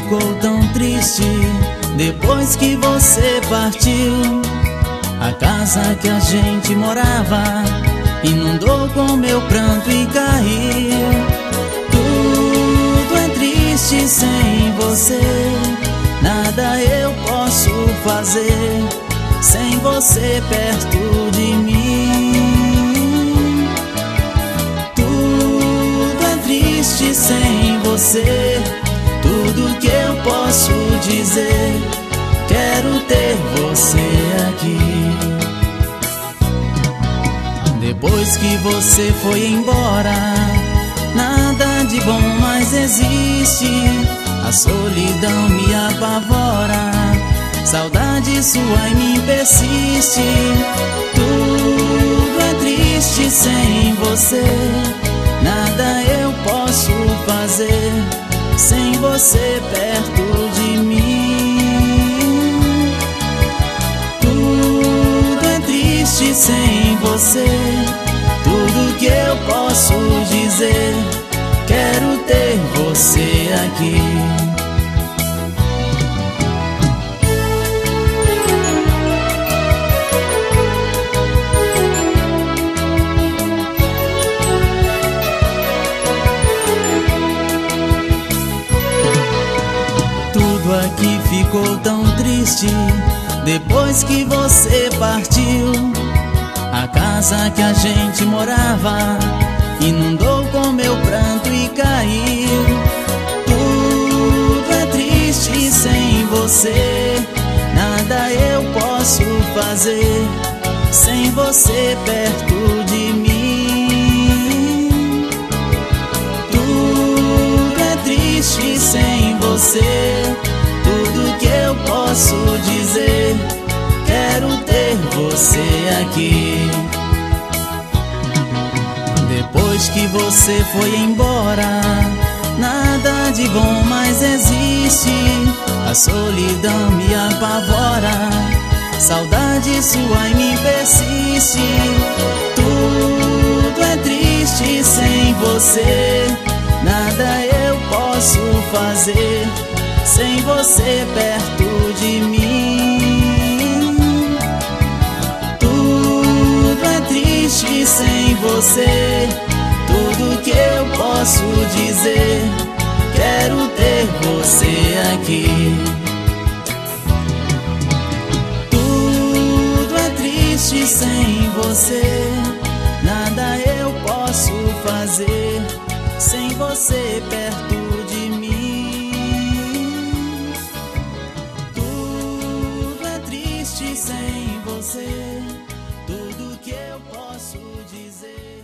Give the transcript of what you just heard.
ficou tão triste depois que você partiu? A casa que a gente morava inundou com meu pranto e caiu. Tudo é triste sem você, nada eu posso fazer sem você perto de mim. Tudo é triste sem você, tudo que eu posso dizer, quero ter você aqui. Depois que você foi embora, nada de bom mais existe. A solidão me apavora, saudade sua em mim persiste. Tudo é triste sem você, nada eu posso fazer sem você perto de mim. Tudo é triste sem você, tudo que eu posso dizer, quero ter você aqui. Tudo aqui ficou tão triste depois que você partiu. A casa que a gente morava inundou com meu pranto e caiu. Tudo é triste sem você, nada eu posso fazer sem você perto de mim. Tudo é triste sem você, tudo que eu posso dizer, quero ter você aqui. Depois que você foi embora, nada de bom mais existe. A solidão me apavora, saudade sua em mim persiste. Tudo é triste sem você, nada eu posso fazer sem você perto de mim. Tudo é triste sem você, tudo que eu posso dizer, quero ter você aqui. Tudo é triste sem você, nada eu posso fazer sem você perto de mim. Tudo é triste sem você, tudo que eu posso dizer.